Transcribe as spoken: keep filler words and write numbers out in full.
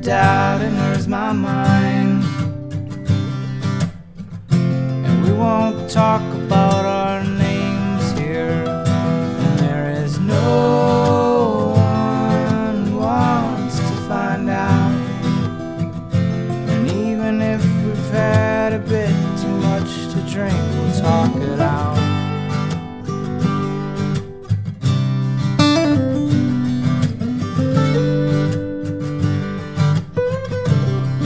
doubt enters my mind, and we won't talk about our names here, and there is no one who wants to find out. And even if we've had a bit too much to drink, we'll talk it out.